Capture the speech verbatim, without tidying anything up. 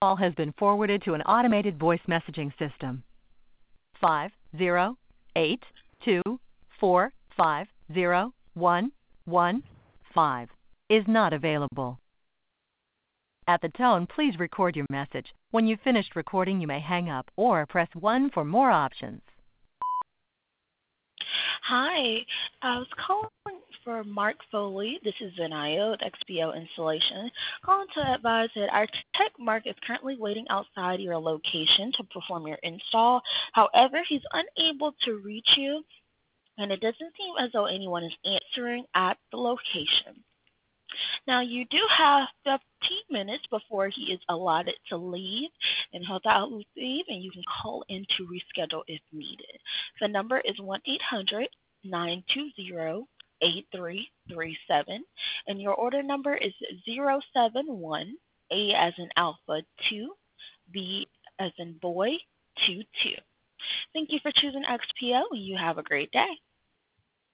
call has been forwarded to an automated voice messaging system. Five zero eight two four five zero one one five is not available. At the tone, please record your message. When you've finished recording, you may hang up or press one for more options. Hi, I was calling for Mark Foley. This is Zanio at X P O Installation. Calling to advise that our tech Mark is currently waiting outside your location to perform your install. However, he's unable to reach you, and it doesn't seem as though anyone is answering at the location. Now, you do have fifteen minutes before he is allotted to leave, and he'll doubtless leave, and you can call in to reschedule if needed. The number is one eight hundred nine two zero eight three three seven, and your order number is zero seven one A as in Alpha two, B as in boy two two. Thank you for choosing X P O, and you have a great day.